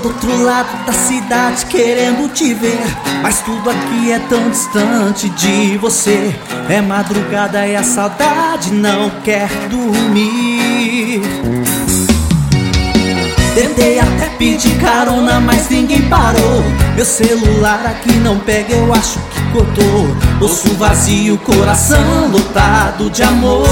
outro lado da cidade querendo te ver, mas tudo aqui é tão distante de você. É madrugada e a saudade não quer dormir. Tentei até pedir carona, mas ninguém parou. Meu celular aqui não pega, eu acho que cortou. Bolso vazio, coração lotado de amor.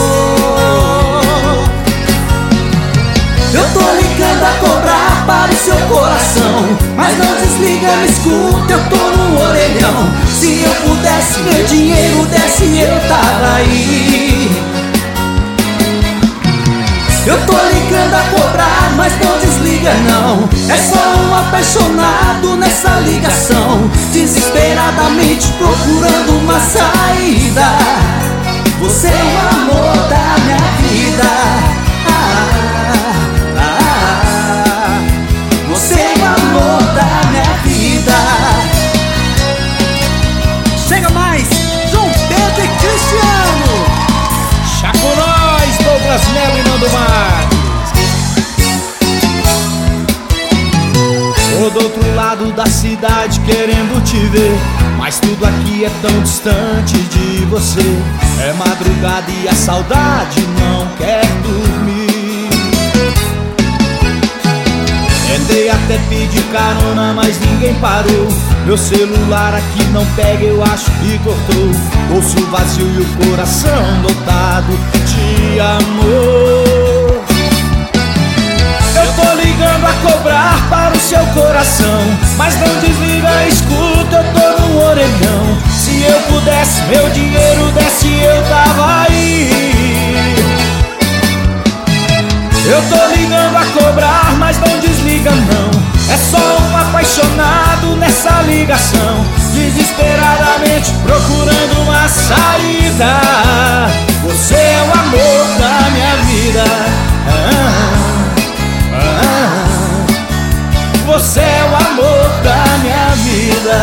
Eu tô ligando a cobrar para o seu coração, mas não desliga, me escuta, eu tô no orelhão. Se eu pudesse, meu dinheiro desse, eu tava aí. Eu tô ligando a cobrar, mas não desliga não. É só um apaixonado nessa ligação, desesperadamente procurando uma saída. Você é o amor da minha vida. Você é o amor da minha vida. Chega mais, João Pedro e Cristiano. Chaco nós, Douglas Melo e Nando Marques. Tô do outro lado da cidade querendo te ver, mas tudo aqui é tão distante de você. É madrugada e a saudade não quer dormir. Tentei até pedir carona, mas ninguém parou. Meu celular aqui não pega, eu acho que cortou. Bolso vazio e o coração lotado de amor. Eu tô ligando a cobrar para o seu coração, mas não desliga, escuta, eu tô no orelhão. Se eu pudesse, meu dinheiro desse, eu tava aí. Eu tô ligando a cobrar, mas não desliga não. É só um apaixonado nessa ligação, desesperadamente procurando uma saída. Você é o amor da minha vida. Você é o amor da minha vida.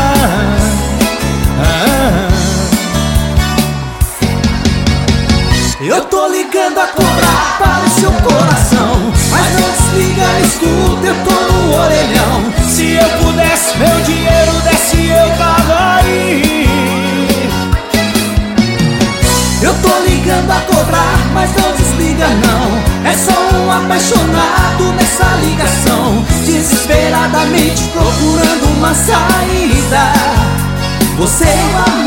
Eu tô ligando a cobrar para o seu coração, mas não desliga, escuta, eu tô no orelhão. Se eu pudesse, meu dinheiro desse, eu tava aí. Eu tô ligando a cobrar, mas não desliga não. É só um apaixonado nessa ligação, desesperadamente procurando uma saída. Você é o amor